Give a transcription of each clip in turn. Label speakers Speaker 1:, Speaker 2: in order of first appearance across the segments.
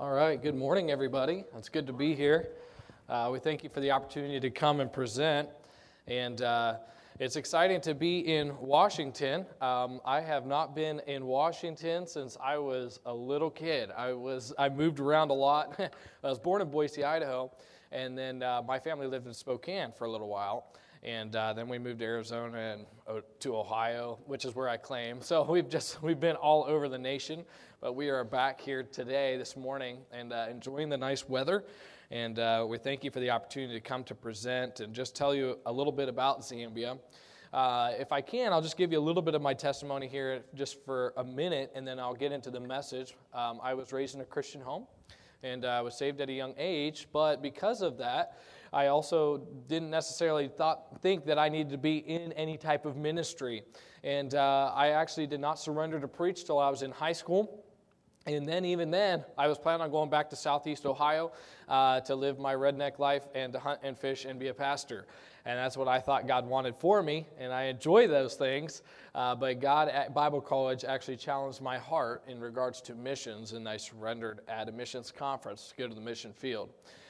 Speaker 1: All right, good morning, everybody. It's good to be here. We thank you for the opportunity to come and present, and it's exciting to be in Washington. I have not been in Washington since I was a little kid. I moved around a lot. I was born in Boise, Idaho, and then my family lived in Spokane for a little while. And then we moved to Arizona and to Ohio, which is where I claim. So we've been all over the nation, but we are back here today, this morning, and enjoying the nice weather. And we thank you for the opportunity to come to present and just tell you a little bit about Zambia. If I can, I'll just give you a little bit of my testimony here just for a minute, and then I'll get into the message. I was raised in a Christian home, and I was saved at a young age, but because of that, I also didn't necessarily think that I needed to be in any type of ministry. And I actually did not surrender to preach till I was in high school. And then even then, I was planning on going back to Southeast Ohio to live my redneck life and to hunt and fish and be a pastor. And that's what I thought God wanted for me, and I enjoy those things. But God at Bible College actually challenged my heart in regards to missions, and I surrendered at a missions conference to go to the mission field.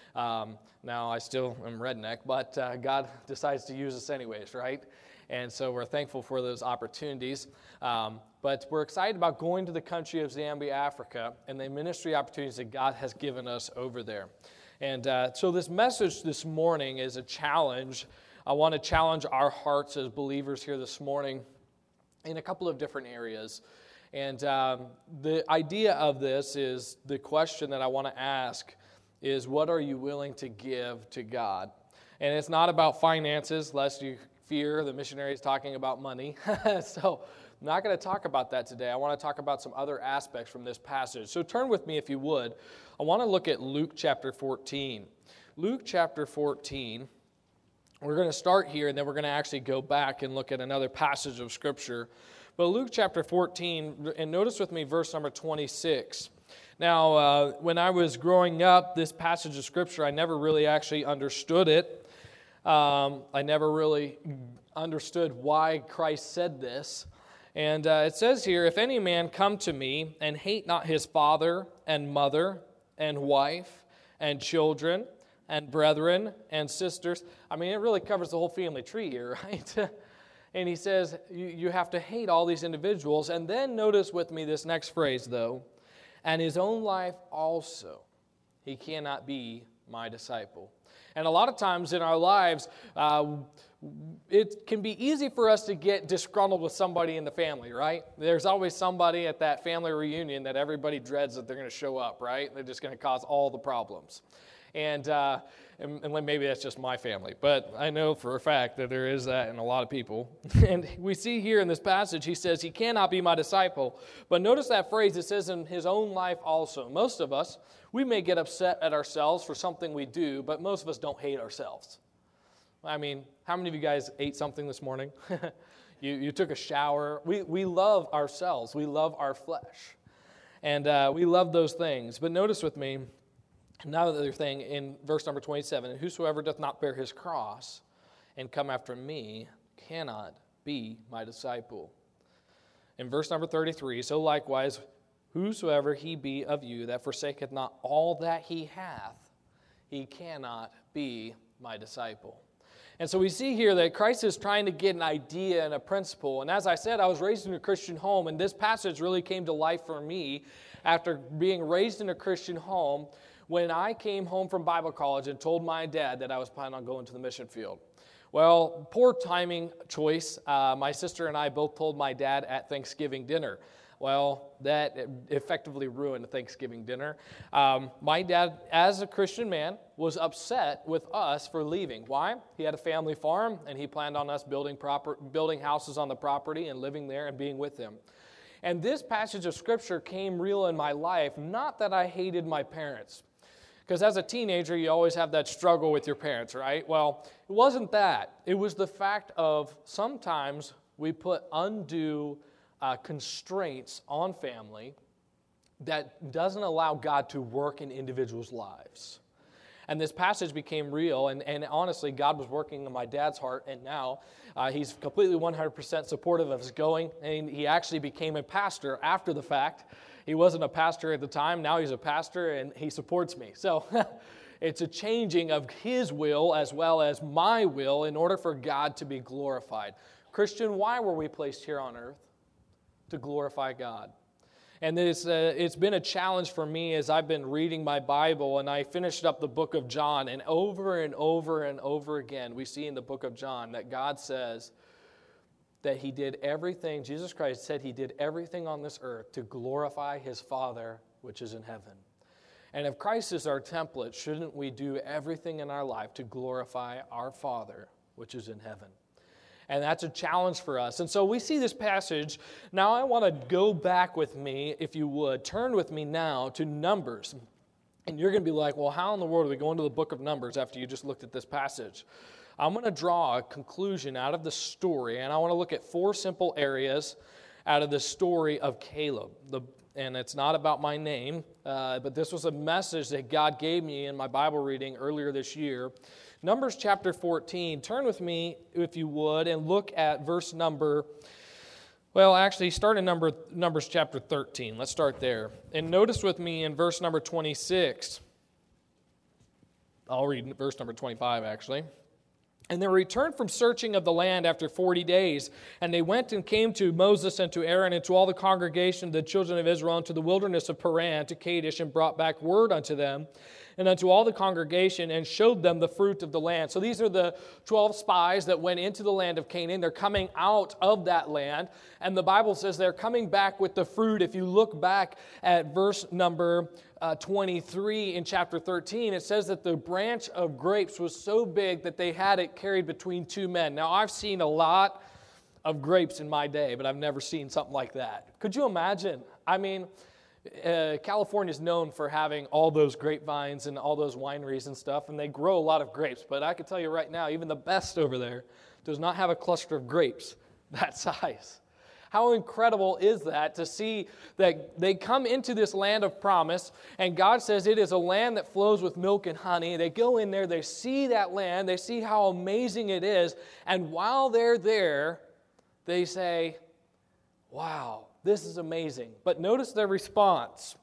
Speaker 1: Now I still am redneck, but God decides to use us anyways, right? And so we're thankful for those opportunities. But we're excited about going to the country of Zambia, Africa, and the ministry opportunities that God has given us over there. And so this message this morning is a challenge. I want to challenge our hearts as believers here this morning in a couple of different areas. And the idea of this is the question that I want to ask is, what are you willing to give to God? And it's not about finances, lest you fear the missionary is talking about money. So I'm not going to talk about that today. I want to talk about some other aspects from this passage. So turn with me, if you would. I want to look at Luke chapter 14. Luke chapter 14. We're going to start here, and then we're going to actually go back and look at another passage of Scripture. But Luke chapter 14, and notice with me verse number 26. Now, when I was growing up, this passage of Scripture, I never really actually understood it. I never really understood why Christ said this. And it says here, if any man come to me and hate not his father and mother and wife and children and brethren and sisters. I mean, it really covers the whole family tree here, right? And he says you have to hate all these individuals. And then notice with me this next phrase, though. And his own life also, he cannot be my disciple. And a lot of times in our lives, it can be easy for us to get disgruntled with somebody in the family, right? There's always somebody at that family reunion that everybody dreads that they're going to show up, right? They're just going to cause all the problems. And maybe that's just my family, but I know for a fact that there is that in a lot of people. And we see here in this passage, he says, he cannot be my disciple. But notice that phrase, it says in his own life also. Most of us, we may get upset at ourselves for something we do, but most of us don't hate ourselves. I mean, how many of you guys ate something this morning? You took a shower. We love ourselves. We love our flesh. And we love those things. But notice with me, another thing in verse number 27, and whosoever doth not bear his cross and come after me cannot be my disciple. In verse number 33, so likewise, whosoever he be of you that forsaketh not all that he hath, he cannot be my disciple. And so we see here that Christ is trying to get an idea and a principle. And as I said, I was raised in a Christian home, and this passage really came to life for me after being raised in a Christian home when I came home from Bible college and told my dad that I was planning on going to the mission field. Well, poor timing choice. My sister and I both told my dad at Thanksgiving dinner. Well, that effectively ruined Thanksgiving dinner. My dad, as a Christian man, was upset with us for leaving. Why? He had a family farm, and he planned on us building houses on the property and living there and being with him. And this passage of Scripture came real in my life, not that I hated my parents. Because as a teenager, you always have that struggle with your parents, right? Well, it wasn't that. It was the fact of sometimes we put undue constraints on family that doesn't allow God to work in individuals' lives. And this passage became real, and honestly, God was working in my dad's heart, and now he's completely 100% supportive of us going, and he actually became a pastor after the fact. He wasn't a pastor at the time. Now he's a pastor, and he supports me. So it's a changing of his will as well as my will in order for God to be glorified. Christian, why were we placed here on earth? To glorify God. And it's been a challenge for me as I've been reading my Bible, and I finished up the book of John, and over and over and over again, we see in the book of John that God says that he did everything, Jesus Christ said he did everything on this earth to glorify his Father, which is in heaven. And if Christ is our template, shouldn't we do everything in our life to glorify our Father, which is in heaven? And that's a challenge for us. And so we see this passage. Now I want to go back with me, if you would. Turn with me now to Numbers. And you're going to be like, well, how in the world do we go into the book of Numbers after you just looked at this passage? I'm going to draw a conclusion out of the story, and I want to look at 4 simple areas out of the story of Caleb. And it's not about my name, but this was a message that God gave me in my Bible reading earlier this year. Numbers chapter 14. Turn with me, if you would, and look at verse number, well, actually, start in Numbers chapter 13. Let's start there. And notice with me in verse number 26. I'll read verse number 25, actually. And they returned from searching of the land after 40 days, and they went and came to Moses and to Aaron and to all the congregation of the children of Israel into the wilderness of Paran to Kadesh, and brought back word unto them and unto all the congregation, and showed them the fruit of the land. So these are the 12 spies that went into the land of Canaan. They're coming out of that land, and the Bible says they're coming back with the fruit. If you look back at verse number 23 in chapter 13, it says that the branch of grapes was so big that they had it carried between 2 men. Now, I've seen a lot of grapes in my day, but I've never seen something like that. Could you imagine? I mean, California is known for having all those grapevines and all those wineries and stuff, and they grow a lot of grapes. But I can tell you right now, even the best over there does not have a cluster of grapes that size. How incredible is that to see that they come into this land of promise, and God says it is a land that flows with milk and honey. They go in there, they see that land, they see how amazing it is, and while they're there, they say, wow, this is amazing. But notice their response.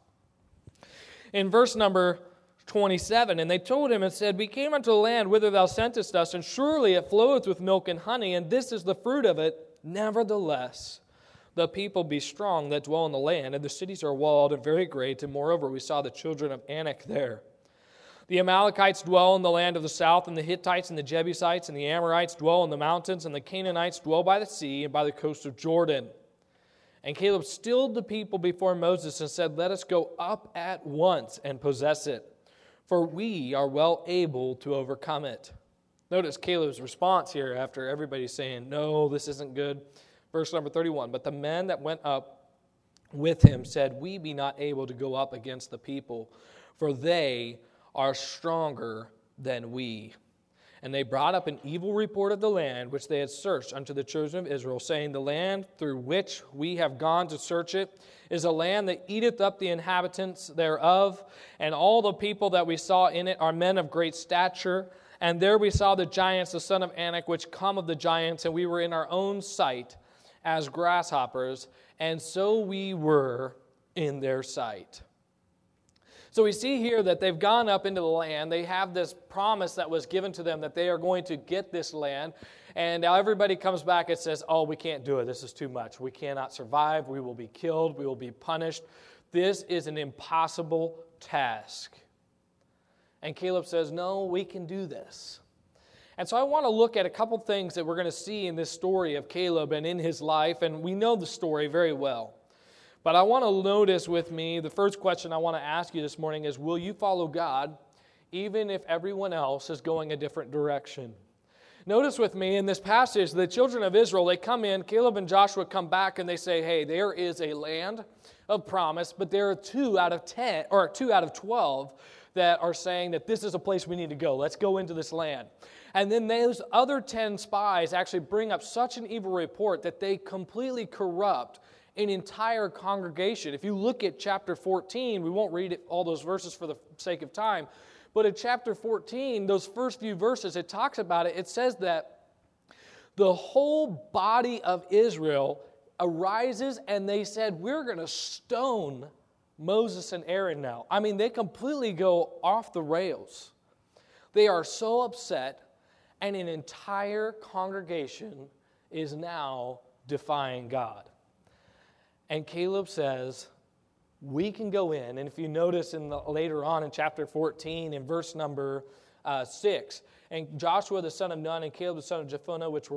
Speaker 1: In verse number 27, and they told him and said, we came unto the land whither thou sentest us, and surely it floweth with milk and honey, and this is the fruit of it. Nevertheless, the people be strong that dwell in the land, and the cities are walled and very great, and moreover we saw the children of Anak there. The Amalekites dwell in the land of the south, and the Hittites and the Jebusites and the Amorites dwell in the mountains, and the Canaanites dwell by the sea and by the coast of Jordan. And Caleb stilled the people before Moses and said, let us go up at once and possess it, for we are well able to overcome it. Notice Caleb's response here after everybody's saying, no, this isn't good. Verse number 31, but the men that went up with him said, we be not able to go up against the people, for they are stronger than we. And they brought up an evil report of the land which they had searched unto the children of Israel, saying, the land through which we have gone to search it is a land that eateth up the inhabitants thereof, and all the people that we saw in it are men of great stature. And there we saw the giants, the son of Anak, which come of the giants, and we were in our own sight as grasshoppers, and so we were in their sight. So we see here that they've gone up into the land. They have this promise that was given to them that they are going to get this land. And now everybody comes back and says, oh, we can't do it. This is too much. We cannot survive. We will be killed. We will be punished. This is an impossible task. And Caleb says, no, we can do this. And so I want to look at a couple things that we're going to see in this story of Caleb and in his life. And we know the story very well. But I want to notice with me, the first question I want to ask you this morning is, will you follow God even if everyone else is going a different direction? Notice with me in this passage, the children of Israel, they come in, Caleb and Joshua come back and they say, hey, there is a land of promise, but there are 2 out of 10, or 2 out of 12 that are saying that this is a place we need to go. Let's go into this land. And then those other 10 spies actually bring up such an evil report that they completely corrupt an entire congregation. If you look at chapter 14, we won't read all those verses for the sake of time, but in chapter 14, those first few verses, it talks about it. It says that the whole body of Israel arises and they said, we're going to stone Moses and Aaron now. I mean, they completely go off the rails. They are so upset, and an entire congregation is now defying God. And Caleb says, we can go in, and if you notice later on in chapter 14, in verse number 6, and Joshua the son of Nun and Caleb the son of Jephunneh, which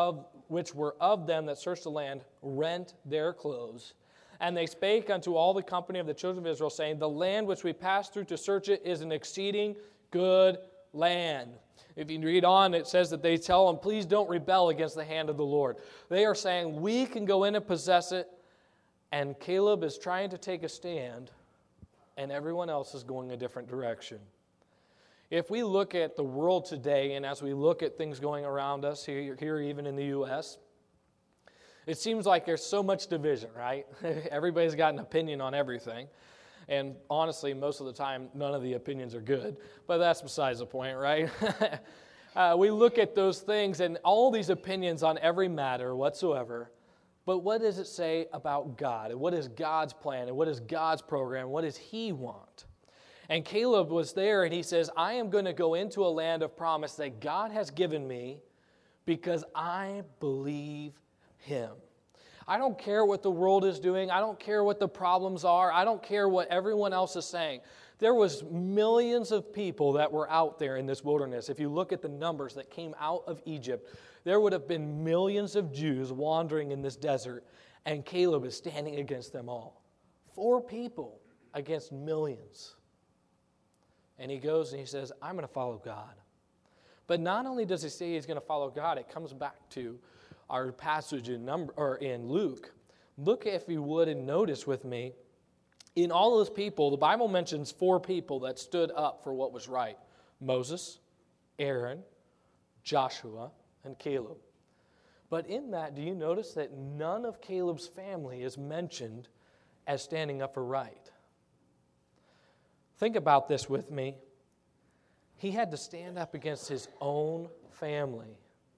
Speaker 1: were of them that searched the land, rent their clothes. And they spake unto all the company of the children of Israel, saying, the land which we passed through to search it is an exceeding good land. If you read on, it says that they tell them, please don't rebel against the hand of the Lord. They are saying, we can go in and possess it. And Caleb is trying to take a stand, and everyone else is going a different direction. If we look at the world today, and as we look at things going around us here even in the U.S., it seems like there's so much division, right? Everybody's got an opinion on everything. And honestly, most of the time, none of the opinions are good. But that's besides the point, right? We look at those things and all these opinions on every matter whatsoever. But what does it say about God? And what is God's plan? And what is God's program? What does He want? And Caleb was there and he says, I am going to go into a land of promise that God has given me because I believe Him. I don't care what the world is doing. I don't care what the problems are. I don't care what everyone else is saying. There was millions of people that were out there in this wilderness. If you look at the numbers that came out of Egypt, there would have been millions of Jews wandering in this desert, and Caleb is standing against them all. 4 people against millions. And he goes and he says, I'm going to follow God. But not only does he say he's going to follow God, it comes back to our passage in Luke. Look, if you would, and notice with me, in all those people, the Bible mentions 4 people that stood up for what was right. Moses, Aaron, Joshua, and Caleb. But in that, do you notice that none of Caleb's family is mentioned as standing up for right? Think about this with me. He had to stand up against his own family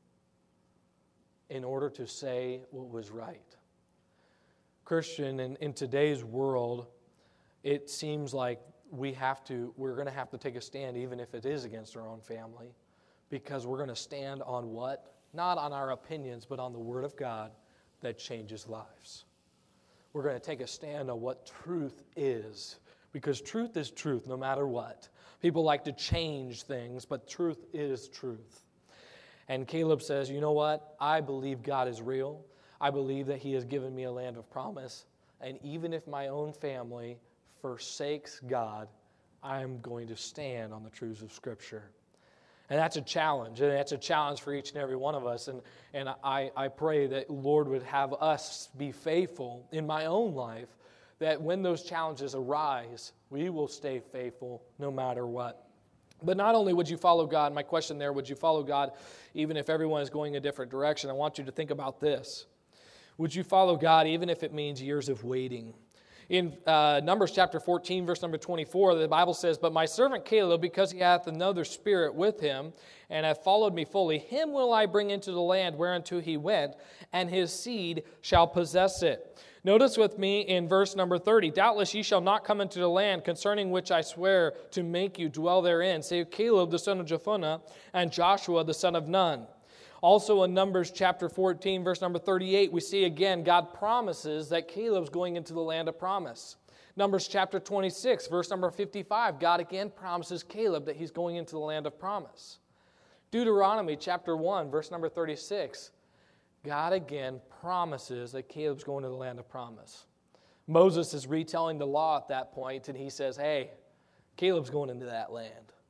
Speaker 1: in order to say what was right. Christian, in today's world, it seems like we're going to have to take a stand even if it is against our own family, because we're going to stand on what? Not on our opinions, but on the Word of God that changes lives. We're going to take a stand on what truth is, because truth is truth no matter what. People like to change things, but truth is truth. And Caleb says, you know what? I believe God is real. I believe that He has given me a land of promise. And even if my own family forsakes God, I'm going to stand on the truths of Scripture. And that's a challenge. And that's a challenge for each and every one of us. And I pray that Lord would have us be faithful in my own life, that when those challenges arise, we will stay faithful no matter what. But not only would you follow God, my question there, would you follow God even if everyone is going a different direction? I want you to think about this. Would you follow God even if it means years of waiting? In Numbers chapter 14, verse number 24, the Bible says, but my servant Caleb, because he hath another spirit with him, and hath followed me fully, him will I bring into the land whereunto he went, and his seed shall possess it. Notice with me in verse number 30, doubtless ye shall not come into the land concerning which I swear to make you dwell therein, save Caleb the son of Jephunneh and Joshua the son of Nun. Also in Numbers chapter 14, verse number 38, we see again God promises that Caleb's going into the land of promise. Numbers chapter 26, verse number 55, God again promises Caleb that he's going into the land of promise. Deuteronomy chapter 1, verse number 36, God again promises that Caleb's going to the land of promise. Moses is retelling the law at that point, and he says, hey, Caleb's going into that land.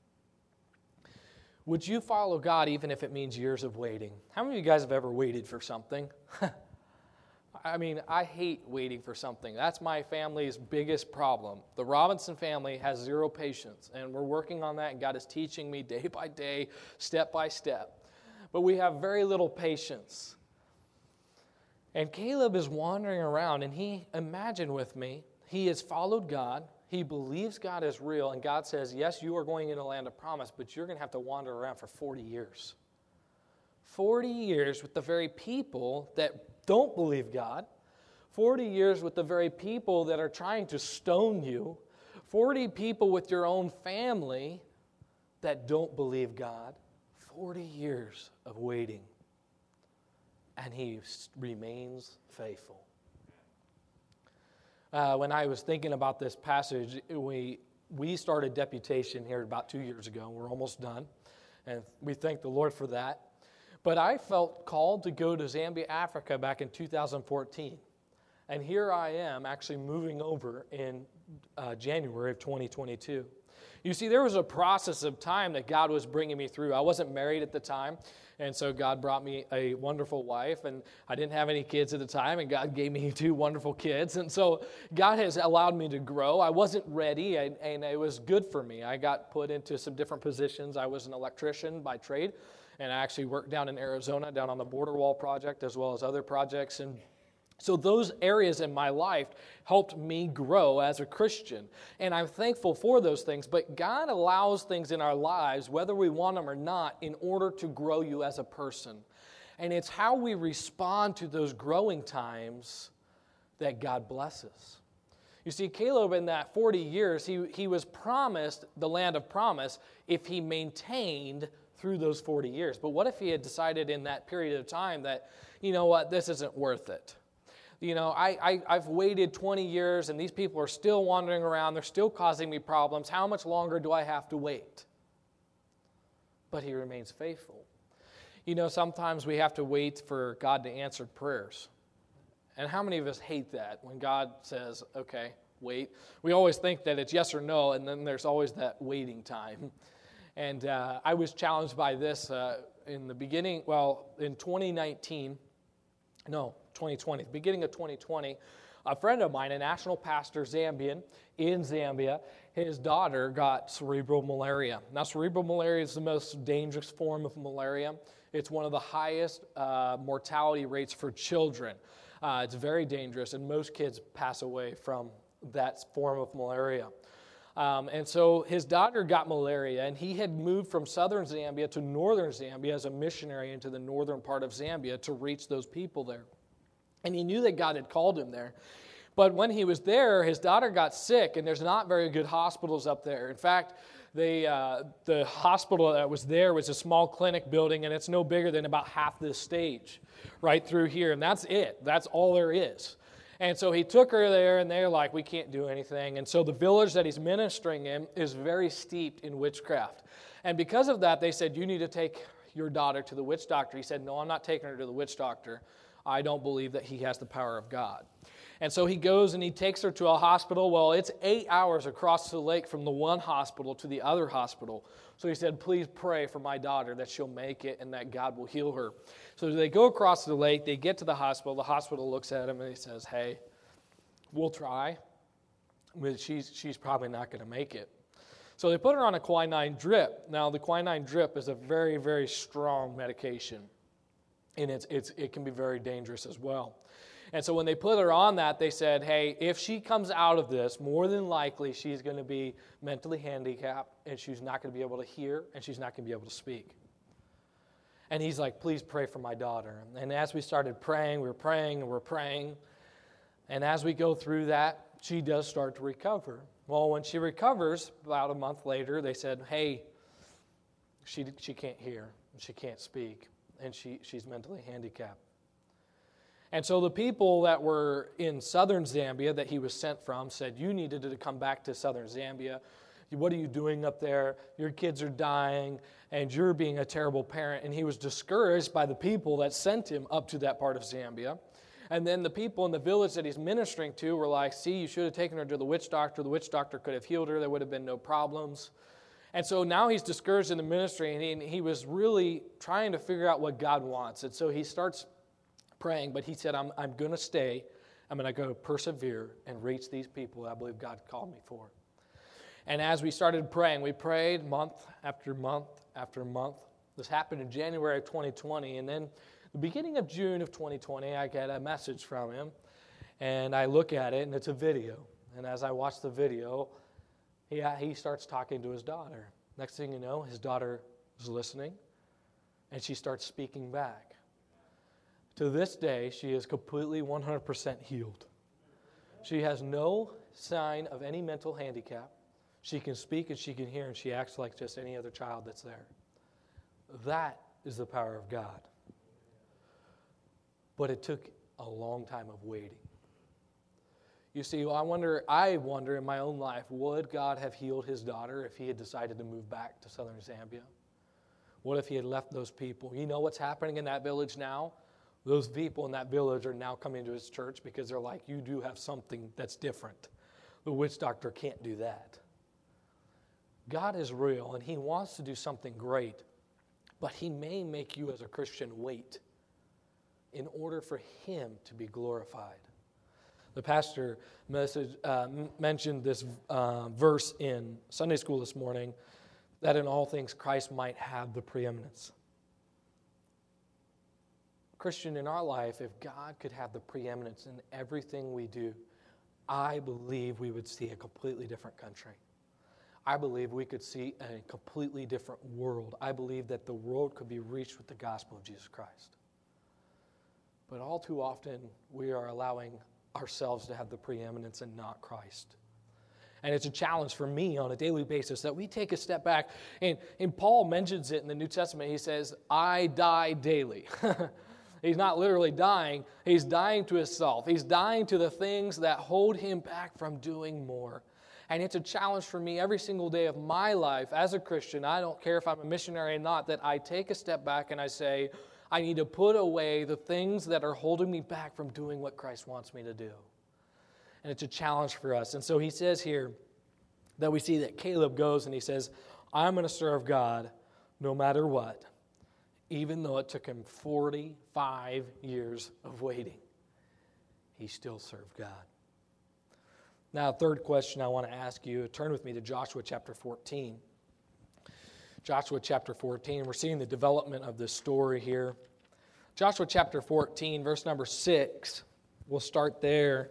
Speaker 1: Would you follow God even if it means years of waiting? How many of you guys have ever waited for something? I mean, I hate waiting for something. That's my family's biggest problem. The Robinson family has 0 patience, and we're working on that, and God is teaching me day by day, step by step. But we have very little patience. And Caleb is wandering around, and imagine with me, he has followed God. He believes God is real, and God says, yes, you are going in the land of promise, but you're going to have to wander around for 40 years. 40 years with the very people that don't believe God. 40 years with the very people that are trying to stone you, 40 people with your own family that don't believe God, 40 years of waiting, and He remains faithful. When I was thinking about this passage, we started Deputation here about 2 years ago. We're almost done, and we thank the Lord for that. But I felt called to go to Zambia, Africa back in 2014. And here I am actually moving over in January of 2022. You see, there was a process of time that God was bringing me through. I wasn't married at the time, and so God brought me a wonderful wife, and I didn't have any kids at the time, and God gave me 2 wonderful kids. And so God has allowed me to grow. I wasn't ready, and it was good for me. I got put into some different positions. I was an electrician by trade, and I actually worked down in Arizona, down on the border wall project, as well as other projects. And so those areas in my life helped me grow as a Christian. And I'm thankful for those things. But God allows things in our lives, whether we want them or not, in order to grow you as a person. And it's how we respond to those growing times that God blesses. You see, Caleb in that 40 years, he was promised the land of promise if he maintained through those 40 years. But what if he had decided in that period of time that, you know what, this isn't worth it? You know, I've waited 20 years and these people are still wandering around. They're still causing me problems. How much longer do I have to wait? But he remains faithful. You know, sometimes we have to wait for God to answer prayers. And how many of us hate that when God says, okay, wait? We always think that it's yes or no, and then there's always that waiting time. And I was challenged by this in the beginning, in 2020, the beginning of 2020, a friend of mine, a national pastor, Zambian, in Zambia, his daughter got cerebral malaria. Now, cerebral malaria is the most dangerous form of malaria. It's one of the highest mortality rates for children. It's very dangerous, and most kids pass away from that form of malaria. And so his daughter got malaria, and he had moved from southern Zambia to northern Zambia as a missionary into the northern part of Zambia to reach those people there. And he knew that God had called him there. But when he was there, his daughter got sick, and there's not very good hospitals up there. In fact, the hospital that was there was a small clinic building, and it's no bigger than about half this stage right through here. And that's it. That's all there is. And so he took her there, and they're like, we can't do anything. And so the village that he's ministering in is very steeped in witchcraft. And because of that, they said, you need to take your daughter to the witch doctor. He said, no, I'm not taking her to the witch doctor. I don't believe that he has the power of God. And so he goes and he takes her to a hospital. Well, it's 8 hours across the lake from the one hospital to the other hospital. So he said, please pray for my daughter that she'll make it and that God will heal her. So they go across the lake. They get to the hospital. The hospital looks at him and he says, hey, we'll try, but she's probably not going to make it. So they put her on a quinine drip. Now, the quinine drip is a very, very strong medication. And it can be very dangerous as well. And so when they put her on that, they said, hey, if she comes out of this, more than likely she's going to be mentally handicapped, and she's not going to be able to hear, and she's not going to be able to speak. And he's like, please pray for my daughter. And as we started praying, we were praying, and we're praying. And as we go through that, she does start to recover. Well, when she recovers, about a month later, they said, hey, she can't hear, and she can't speak. And she's mentally handicapped. And so the people that were in southern Zambia that he was sent from said, you needed to come back to southern Zambia. What are you doing up there? Your kids are dying, and you're being a terrible parent. And he was discouraged by the people that sent him up to that part of Zambia. And then the people in the village that he's ministering to were like, see, you should have taken her to the witch doctor. The witch doctor could have healed her. There would have been no problems. And so now he's discouraged in the ministry, and he was really trying to figure out what God wants. And so he starts praying, but he said, I'm going to stay. I'm going to go persevere and reach these people that I believe God called me for. And as we started praying, we prayed month after month after month. This happened in January of 2020. And then the beginning of June of 2020, I get a message from him. And I look at it, and it's a video. And as I watch the video, he starts talking to his daughter. Next thing you know, his daughter is listening, and she starts speaking back. To this day, she is completely 100% healed. She has no sign of any mental handicap. She can speak and she can hear, and she acts like just any other child that's there. That is the power of God. But it took a long time of waiting. You see, I wonder in my own life, would God have healed his daughter if he had decided to move back to southern Zambia? What if he had left those people? You know what's happening in that village now? Those people in that village are now coming to his church because they're like, you do have something that's different. The witch doctor can't do that. God is real, and he wants to do something great, but he may make you as a Christian wait in order for him to be glorified. The pastor mentioned this verse in Sunday school this morning, that in all things Christ might have the preeminence. Christian, in our life, if God could have the preeminence in everything we do, I believe we would see a completely different country. I believe we could see a completely different world. I believe that the world could be reached with the gospel of Jesus Christ. But all too often, we are allowing ourselves to have the preeminence and not Christ. And it's a challenge for me on a daily basis that we take a step back. And Paul mentions it in the New Testament. He says, I die daily. He's not literally dying. He's dying to himself. He's dying to the things that hold him back from doing more. And it's a challenge for me every single day of my life as a Christian. I don't care if I'm a missionary or not, that I take a step back and I say, I need to put away the things that are holding me back from doing what Christ wants me to do. And it's a challenge for us. And so he says here that we see that Caleb goes and he says, I'm going to serve God no matter what, even though it took him 45 years of waiting. He still served God. Now, third question I want to ask you, turn with me to Joshua chapter 14. Joshua chapter 14, we're seeing the development of this story here. Joshua chapter 14, verse number 6, we'll start there.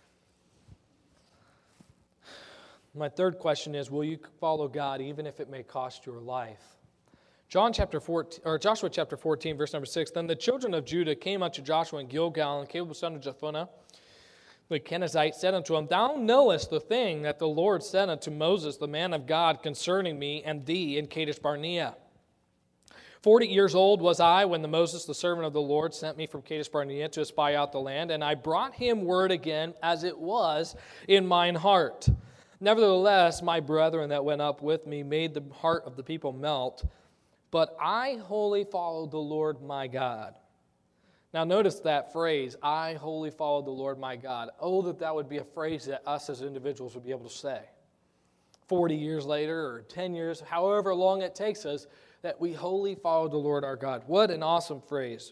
Speaker 1: My third question is, will you follow God even if it may cost your life? Joshua chapter 14, verse number 6, Then the children of Judah came unto Joshua in Gilgal, and Caleb son of Jephunneh, the Kenizzite, said unto him, Thou knowest the thing that the Lord said unto Moses, the man of God, concerning me and thee in Kadesh Barnea. 40 years old was I when Moses, the servant of the Lord, sent me from Kadesh Barnea to espy out the land, and I brought him word again as it was in mine heart. Nevertheless, my brethren that went up with me made the heart of the people melt, but I wholly followed the Lord my God. Now notice that phrase, I wholly followed the Lord my God. Oh, that would be a phrase that us as individuals would be able to say. 40 years later or 10 years, however long it takes us, that we wholly followed the Lord our God. What an awesome phrase.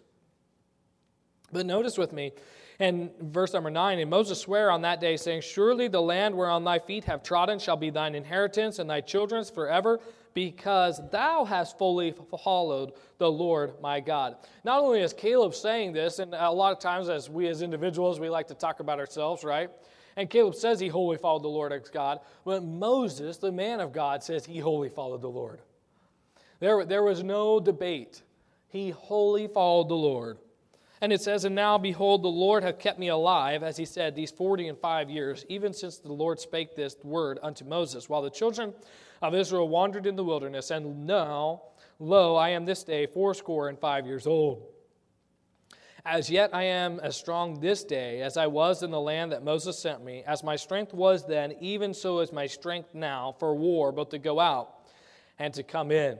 Speaker 1: But notice with me, in verse number 9, And Moses sware on that day, saying, Surely the land whereon thy feet have trodden shall be thine inheritance, and thy children's forever, because thou hast fully followed the Lord my God. Not only is Caleb saying this, and a lot of times as we as individuals, we like to talk about ourselves, right? And Caleb says he wholly followed the Lord as God, but Moses, the man of God, says he wholly followed the Lord. There was no debate. He wholly followed the Lord. And it says, And now, behold, the Lord hath kept me alive, as he said, these 45 years, even since the Lord spake this word unto Moses, while the children of Israel wandered in the wilderness. And now, lo, I am this day 85 years old. As yet I am as strong this day as I was in the land that Moses sent me. As my strength was then, even so is my strength now for war, both to go out and to come in.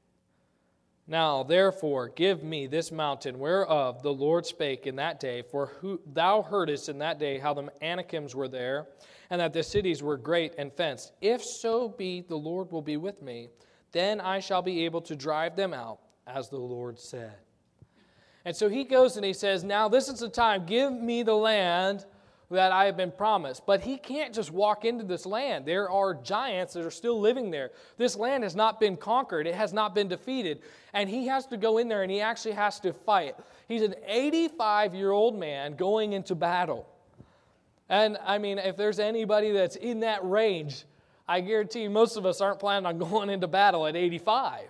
Speaker 1: Now, therefore, give me this mountain whereof the Lord spake in that day, for thou heardest in that day how the Anakims were there, and that the cities were great and fenced. If so be the Lord will be with me, then I shall be able to drive them out, as the Lord said. And so he goes and he says, Now this is the time, give me the land that I have been promised. But he can't just walk into this land. There are giants that are still living there. This land has not been conquered. It has not been defeated. And he has to go in there and he actually has to fight. He's an 85-year-old man going into battle. And I mean, if there's anybody that's in that range, I guarantee you most of us aren't planning on going into battle at 85.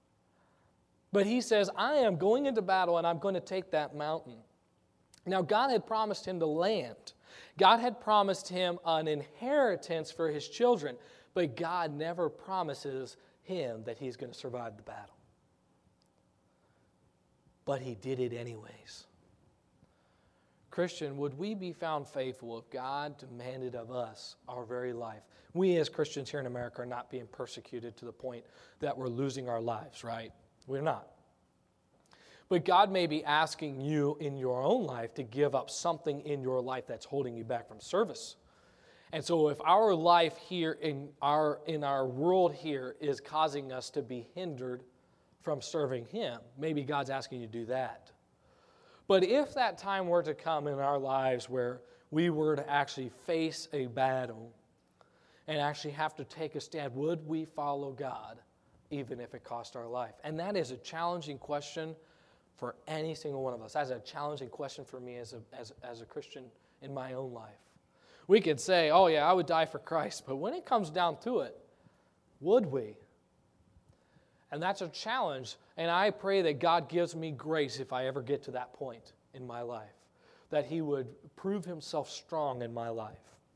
Speaker 1: But he says, I am going into battle and I'm going to take that mountain. Now, God had promised him the land. God had promised him an inheritance for his children, but God never promises him that he's going to survive the battle. But he did it anyways. Christian, would we be found faithful if God demanded of us our very life? We as Christians here in America are not being persecuted to the point that we're losing our lives, right? We're not. But God may be asking you in your own life to give up something in your life that's holding you back from service. And so if our life here in our world here is causing us to be hindered from serving him, maybe God's asking you to do that. But if that time were to come in our lives where we were to actually face a battle and actually have to take a stand, would we follow God even if it cost our life? And that is a challenging question for any single one of us. That's a challenging question for me as a Christian in my own life. We could say, oh yeah, I would die for Christ, but when it comes down to it, would we? And that's a challenge, and I pray that God gives me grace if I ever get to that point in my life, that he would prove himself strong in my life.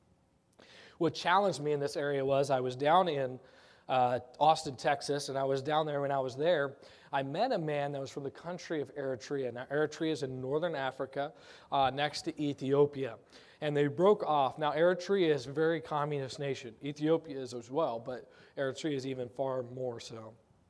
Speaker 1: What challenged me in this area was I was down in Austin, Texas, and I was down there. When I was there, I met a man that was from the country of Eritrea. Now, Eritrea is in northern Africa next to Ethiopia, and they broke off. Now, Eritrea is a very communist nation. Ethiopia is as well, but Eritrea is even far more so.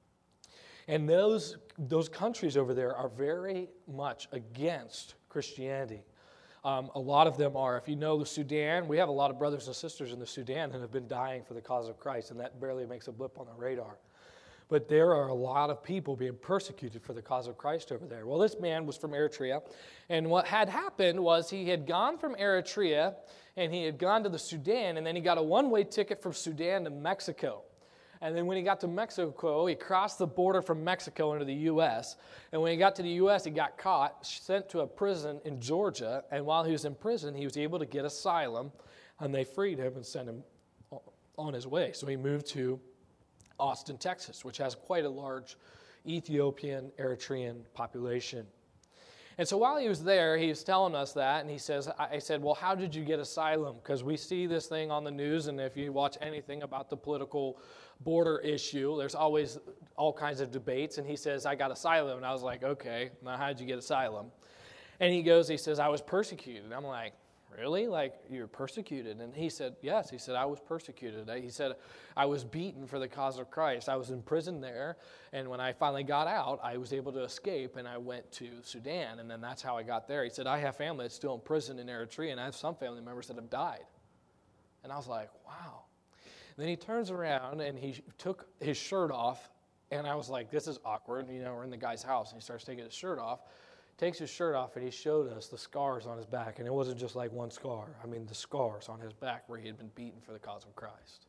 Speaker 1: And those countries over there are very much against Christianity. A lot of them are. If you know the Sudan, we have a lot of brothers and sisters in the Sudan that have been dying for the cause of Christ, and that barely makes a blip on the radar. But there are a lot of people being persecuted for the cause of Christ over there. Well, this man was from Eritrea, and what had happened was he had gone from Eritrea, and he had gone to the Sudan, and then he got a one-way ticket from Sudan to Mexico. And then when he got to Mexico, he crossed the border from Mexico into the U.S. And when he got to the U.S., he got caught, sent to a prison in Georgia. And while he was in prison, he was able to get asylum. And they freed him and sent him on his way. So he moved to Austin, Texas, which has quite a large Ethiopian, Eritrean population. And so while he was there, he was telling us that, and I said, well, how did you get asylum? Because we see this thing on the news, and if you watch anything about the political border issue, there's always all kinds of debates, and he says, I got asylum. And I was like, okay, now how did you get asylum? And he says, I was persecuted. And I'm like, really? Like, you were persecuted? And he said, yes. He said, I was persecuted. He said, I was beaten for the cause of Christ. I was in prison there, and when I finally got out, I was able to escape, and I went to Sudan, and then that's how I got there. He said, I have family that's still in prison in Eritrea, and I have some family members that have died. And I was like, wow. And then he turns around, and he took his shirt off, and I was like, this is awkward. We're in the guy's house, and he starts taking his shirt off. Takes his shirt off, and he showed us the scars on his back. And it wasn't just like one scar. I mean, the scars on his back where he had been beaten for the cause of Christ.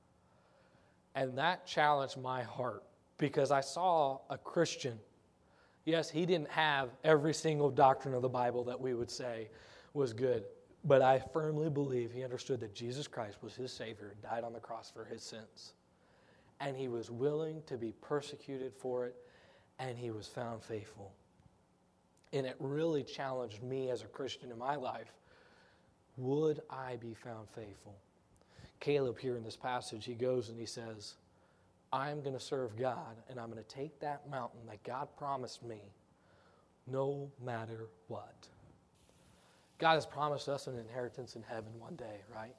Speaker 1: And that challenged my heart because I saw a Christian. Yes, he didn't have every single doctrine of the Bible that we would say was good. But I firmly believe he understood that Jesus Christ was his Savior and died on the cross for his sins. And he was willing to be persecuted for it, and he was found faithful. And it really challenged me as a Christian in my life. Would I be found faithful? Caleb here in this passage, he goes and he says, I'm going to serve God, and I'm going to take that mountain that God promised me no matter what. God has promised us an inheritance in heaven one day, right?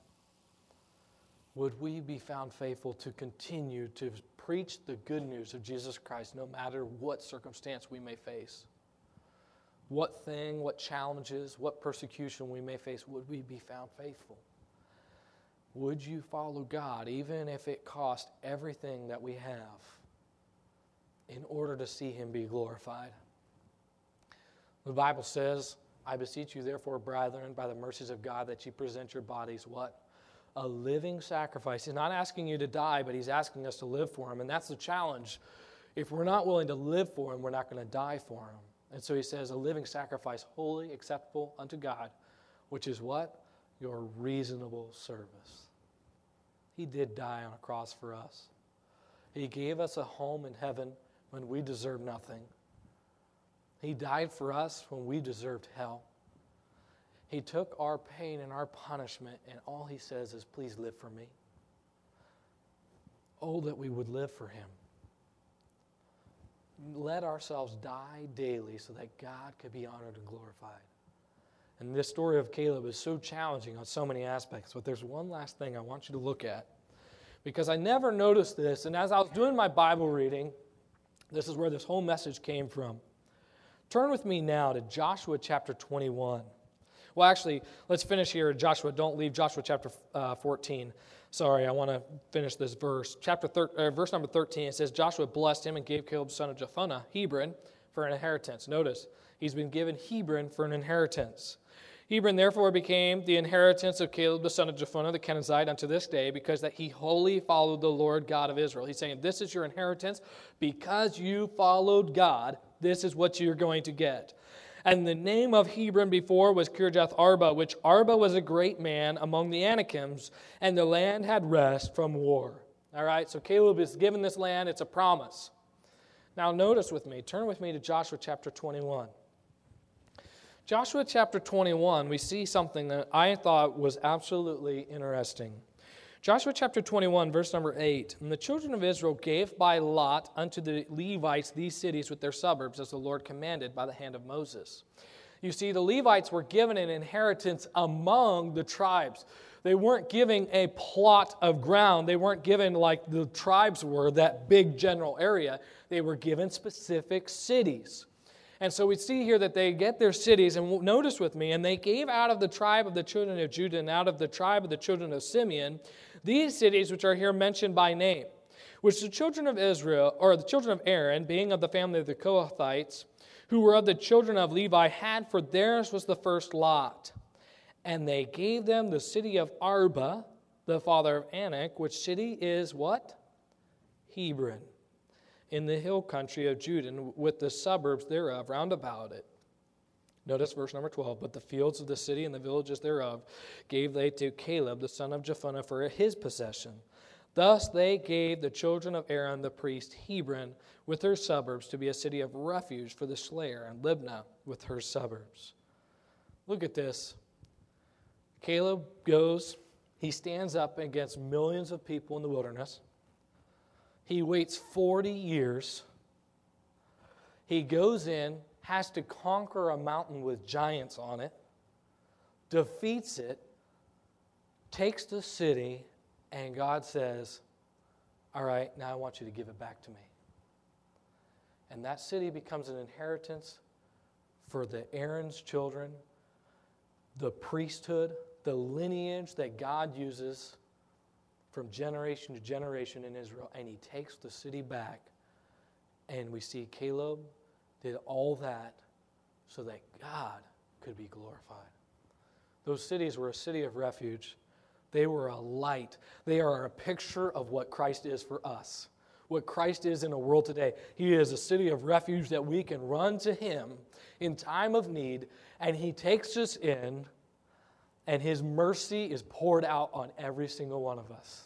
Speaker 1: Would we be found faithful to continue to preach the good news of Jesus Christ no matter what circumstance we may face? What thing, what challenges, what persecution we may face, would we be found faithful? Would you follow God even if it cost everything that we have in order to see him be glorified? The Bible says, I beseech you therefore, brethren, by the mercies of God, that you present your bodies what? A living sacrifice. He's not asking you to die, but he's asking us to live for him. And that's the challenge. If we're not willing to live for him, we're not going to die for him. And so he says, a living sacrifice, holy, acceptable unto God, which is what? Your reasonable service. He did die on a cross for us. He gave us a home in heaven when we deserved nothing. He died for us when we deserved hell. He took our pain and our punishment, and all he says is, please live for me. Oh, that we would live for him. Let ourselves die daily so that God could be honored and glorified. And this story of Caleb is so challenging on so many aspects, but there's one last thing I want you to look at, because I never noticed this, and as I was doing my Bible reading, this is where this whole message came from. Turn with me now to Joshua chapter 21. Well, actually, let's finish here at Joshua. Don't leave Joshua chapter 14. Sorry, I want to finish this verse. Verse number 13, it says, Joshua blessed him and gave Caleb son of Jephunneh Hebron for an inheritance. Notice, he's been given Hebron for an inheritance. Hebron therefore became the inheritance of Caleb the son of Jephunneh the Kenizzite unto this day, because that he wholly followed the Lord God of Israel. He's saying, this is your inheritance. Because you followed God, this is what you're going to get. And the name of Hebron before was Kirjath Arba, which Arba was a great man among the Anakims, and the land had rest from war. All right, so Caleb is given this land. It's a promise. Now notice with me, turn with me to Joshua chapter 21. Joshua chapter 21, we see something that I thought was absolutely interesting. Joshua chapter 21, verse number 8, and the children of Israel gave by lot unto the Levites these cities with their suburbs, as the Lord commanded by the hand of Moses. You see, the Levites were given an inheritance among the tribes. They weren't given a plot of ground. They weren't given like the tribes were, that big general area. They were given specific cities. And so we see here that they get their cities, and notice with me, and they gave out of the tribe of the children of Judah and out of the tribe of the children of Simeon these cities which are here mentioned by name, which the children of Israel, or the children of Aaron, being of the family of the Kohathites, who were of the children of Levi, had, for theirs was the first lot. And they gave them the city of Arba, the father of Anak, which city is what? Hebron, in the hill country of Judah, with the suburbs thereof round about it. Notice verse number 12. But the fields of the city and the villages thereof gave they to Caleb, the son of Jephunneh, for his possession. Thus they gave the children of Aaron the priest Hebron with her suburbs to be a city of refuge for the slayer, and Libnah with her suburbs. Look at this. Caleb goes, he stands up against millions of people in the wilderness. He waits 40 years. He goes in, has to conquer a mountain with giants on it, defeats it, takes the city, and God says, all right, now I want you to give it back to me. And that city becomes an inheritance for the Aaron's children, the priesthood, the lineage that God uses from generation to generation in Israel. And he takes the city back, and we see Caleb did all that so that God could be glorified. Those cities were a city of refuge. They were a light. They are a picture of what Christ is for us, what Christ is in the world today. He is a city of refuge that we can run to him in time of need, and he takes us in, and his mercy is poured out on every single one of us.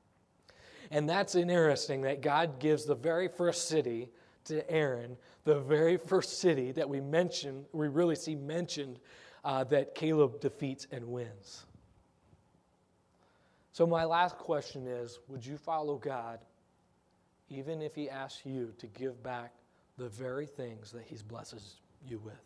Speaker 1: And that's interesting that God gives the very first city to Aaron, the very first city that we really see mentioned that Caleb defeats and wins. So my last question is, would you follow God even if he asks you to give back the very things that he blesses you with?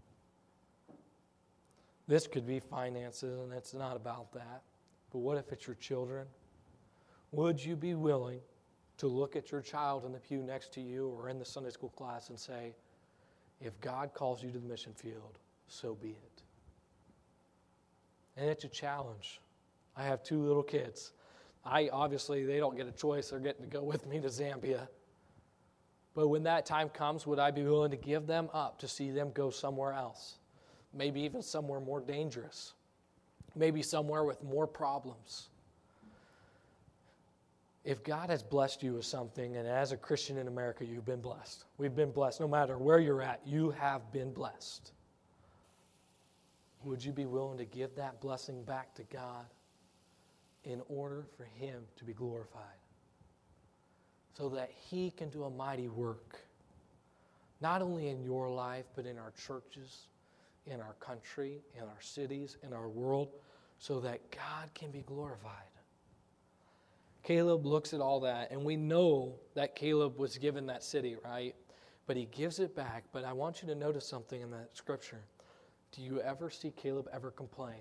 Speaker 1: This could be finances, and it's not about that. But what if it's your children? Would you be willing to look at your child in the pew next to you or in the Sunday school class and say, if God calls you to the mission field, so be it? And it's a challenge. I have 2 little kids. Obviously, they don't get a choice. They're getting to go with me to Zambia. But when that time comes, would I be willing to give them up to see them go somewhere else? Maybe even somewhere more dangerous. Maybe somewhere with more problems. If God has blessed you with something, and as a Christian in America, you've been blessed. We've been blessed. No matter where you're at, you have been blessed. Would you be willing to give that blessing back to God in order for him to be glorified? So that he can do a mighty work, not only in your life, but in our churches, in our country, in our cities, in our world, so that God can be glorified. Caleb looks at all that, and we know that Caleb was given that city, right? But he gives it back. But I want you to notice something in that scripture. Do you ever see Caleb ever complain?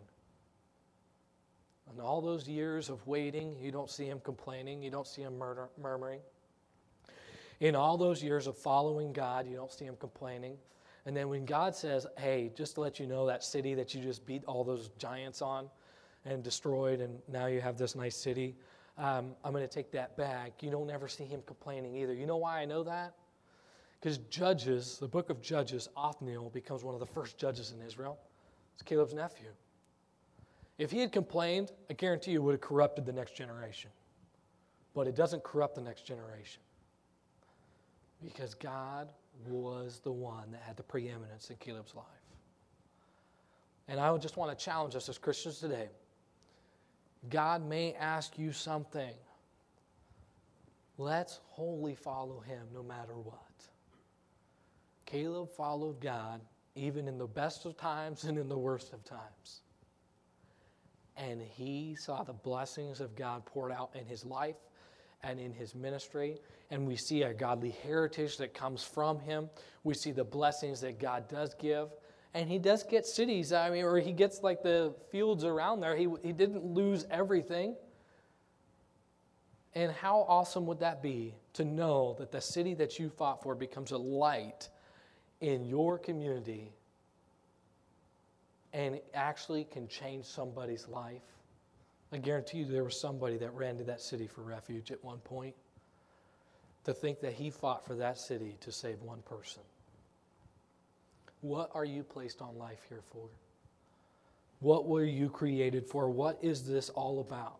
Speaker 1: In all those years of waiting, you don't see him complaining. You don't see him murmuring. In all those years of following God, you don't see him complaining. And then when God says, hey, just to let you know, that city that you just beat all those giants on and destroyed, and now you have this nice city, I'm going to take that back. You don't ever see him complaining either. You know why I know that? Because Judges, the book of Judges, Othniel becomes one of the first judges in Israel. It's Caleb's nephew. If he had complained, I guarantee you it would have corrupted the next generation. But it doesn't corrupt the next generation. Because God was the one that had the preeminence in Caleb's life. And I would just want to challenge us as Christians today. God may ask you something. Let's wholly follow him no matter what. Caleb followed God even in the best of times and in the worst of times. And he saw the blessings of God poured out in his life and in his ministry. And we see a godly heritage that comes from him. We see the blessings that God does give. And he does get cities, or he gets like the fields around there. He didn't lose everything. And how awesome would that be to know that the city that you fought for becomes a light in your community and actually can change somebody's life? I guarantee you there was somebody that ran to that city for refuge at one point. To think that he fought for that city to save one person. What are you placed on life here for? What were you created for? What is this all about?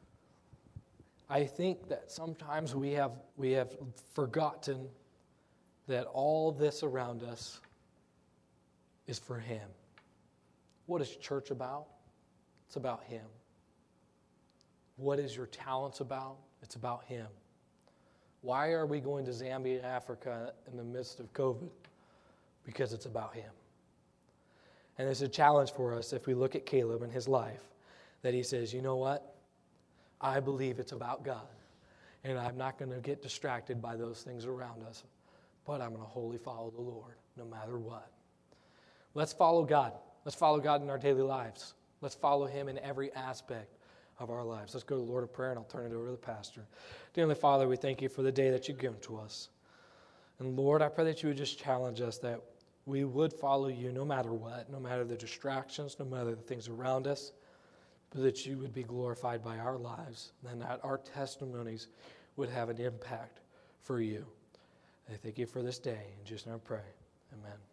Speaker 1: I think that sometimes we have forgotten that all this around us is for him. What is church about? It's about him. What is your talents about? It's about him. Why are we going to Zambia, Africa in the midst of COVID? Because it's about him. And it's a challenge for us if we look at Caleb and his life, that he says, you know what? I believe it's about God. And I'm not going to get distracted by those things around us, but I'm going to wholly follow the Lord no matter what. Let's follow God. Let's follow God in our daily lives. Let's follow him in every aspect of our lives. Let's go to the Lord of prayer, and I'll turn it over to the pastor. Dear Heavenly Father, we thank you for the day that you've given to us. And Lord, I pray that you would just challenge us, that we would follow you no matter what, no matter the distractions, no matter the things around us, but that you would be glorified by our lives, and that our testimonies would have an impact for you. I thank you for this day. In Jesus' name I pray. Amen.